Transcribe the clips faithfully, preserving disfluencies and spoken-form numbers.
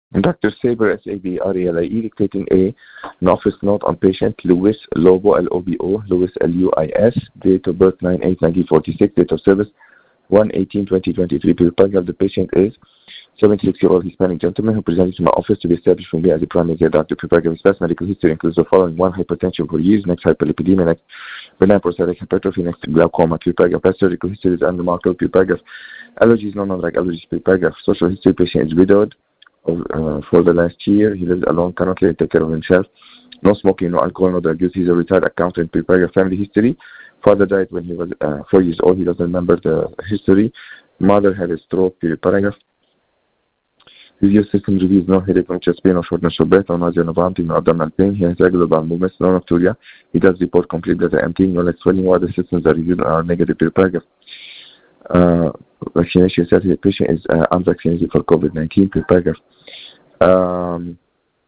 Doctor Saber, S A B R A L I E, dictating a, an office note on patient Luis Lobo, L O B O, Luis L U I S, date of birth nine eight nineteen forty-six, date of service one eighteen twenty twenty-three. Paragraph, the patient is seventy-six-year-old Hispanic gentleman who presented to my office to be established from me as a primary care doctor. Paragraph, his past medical history includes the following: one, hypertension for years, next hyperlipidemia, next benign prostatic hypertrophy, next glaucoma. Paragraph, past surgical history is unremarkable. Paragraph, allergies, non-drug allergies. Paragraph, social history, patient is widowed uh, for the last year. He lives alone, cannot take care of himself. No smoking, no alcohol, no drug use. He's a retired accountant. Paragraph, family history. Father died when he was uh, four years old. He doesn't remember the history. Mother had a stroke. Paragraph. His immune system reveals no headache, no chest pain, no shortness of breath, no nausea, no vomiting, no abdominal pain. He has regular bowel movements, no nocturia. He does report complete bladder emptying, no leg swelling. While the systems are reviewed are negative. Paragraph. Uh, vaccination status. The patient is uh, unvaccinated for COVID nineteen. Paragraph. Um,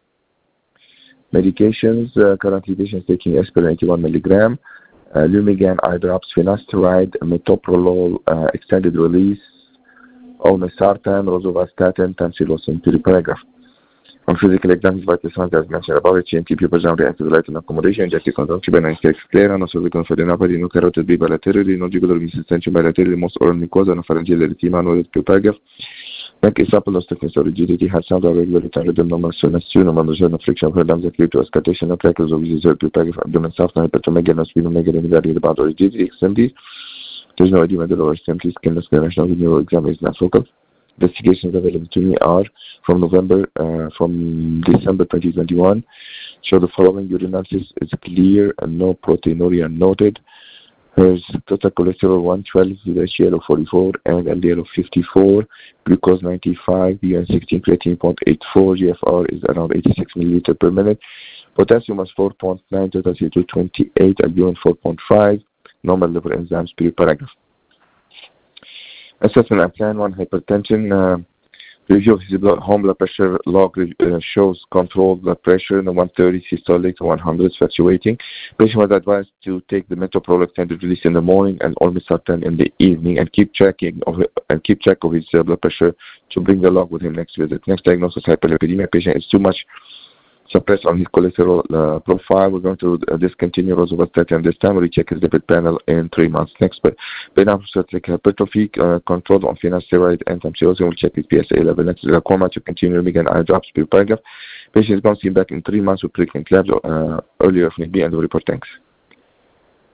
medications. Uh, currently, patient is taking aspirin eighty-one milligram, uh, Lumigan eye drops, finasteride, metoprolol, uh, extended release, olmesartan, rosuvastatin, tamsulosin. Paragraph. On physical exams, vital signs as mentioned above, H N T pupils down reactive light and accommodation, injective consumption, benign stakes clear, no cervical fadenopathy, no carotid B bilaterally, no jugular mesenteric bilaterally, most oral mucosa, no pharyngeal erythema, no paragraph. Neck is supple, no stiffness or rigidity, has sound or regular return rhythm, no muscle, no motion, no friction of her lungs, that lead to auscultation, no crackles of disease, paragraph, abdomen soft, no hypertomegaly, no splenomegaly, no variable about or rigidity, extremities. There's no edema or extremities, skinless clearance, no neuro exam is not focal. Investigations available to me are from November, uh, from December twenty twenty-one. Show the following: urinalysis is clear and no proteinuria noted. Her total cholesterol one twelve, H D L of forty-four, and L D L of fifty-four, glucose ninety-five, B U N sixteen, creatine zero point eight four, G F R is around eighty-six milliliters per minute. Potassium was four point nine, total C O two twenty-eight, albumin four point five, normal liver enzymes. Paragraph. Assessment and plan. One, hypertension. Uh, review of his blood, home blood pressure log uh, shows controlled blood pressure in the one thirty, systolic, one hundred, fluctuating. Patient was advised to take the metoprolol extended release in the morning and olmesartan in the evening, and keep tracking of and keep track of his uh, blood pressure to bring the log with him next visit. Next diagnosis: hyperlipidemia. Patient is too much suppressed on his cholesterol uh, profile. We're going to uh, discontinue rosuvastatin this time. We'll check his lipid panel in three months. Next, benign prostatic hypertrophy, uh, controlled on finasteride and tamsulosin. We'll check his P S A level. Next, glaucoma to continue Lumigan eye drops. Paragraph. Patient is going to see back in three months with preclinical labs uh, earlier if need be, and we'll report. Thanks.